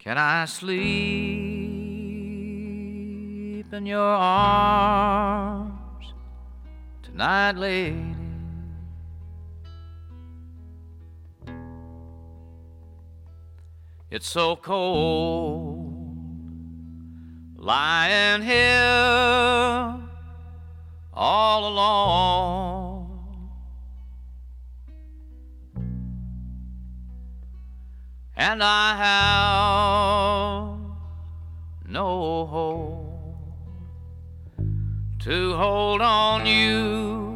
Can I sleep in your arms tonight, lady? It's so cold lying here all alone, and I have no hope to hold on you.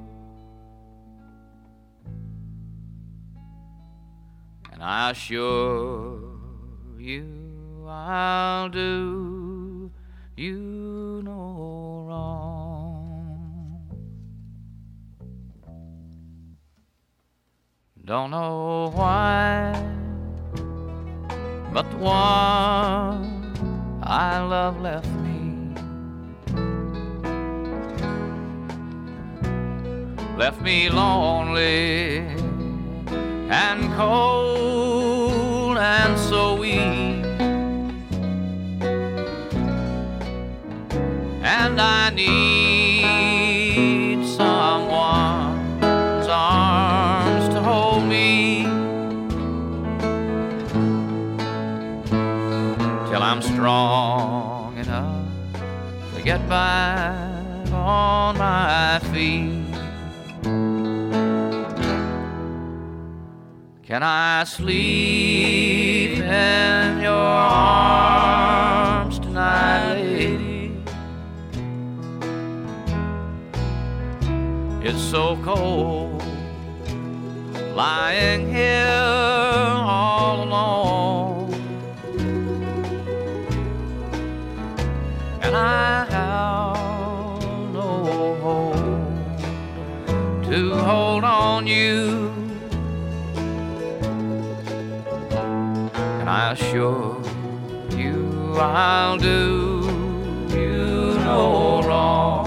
And I assure you I'll do you no wrong. Don't know why, but the one I love left me lonely and cold and so weak, and I need someone's arms to hold me till I'm strong enough to get back on my feet. Can I sleep in your arms tonight, lady? It's so cold lying here all alone, and I have no hope to hold on you. I assure you I'll do you no wrong.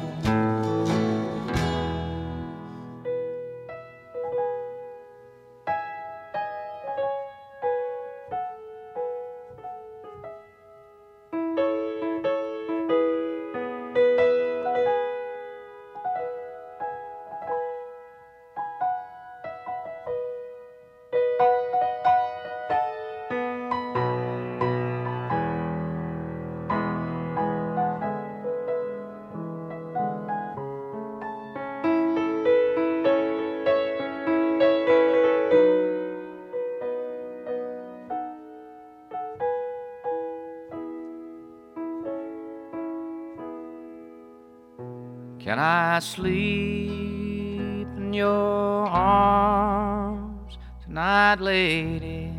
Can I sleep in your arms tonight, lady?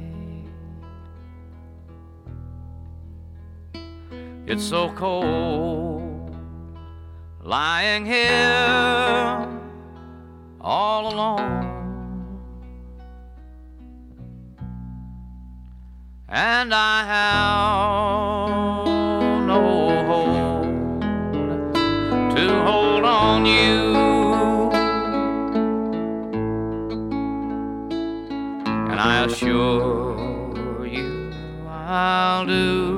It's so cold lying here all alone, and I have no hope to hold on you, and I assure you I'll do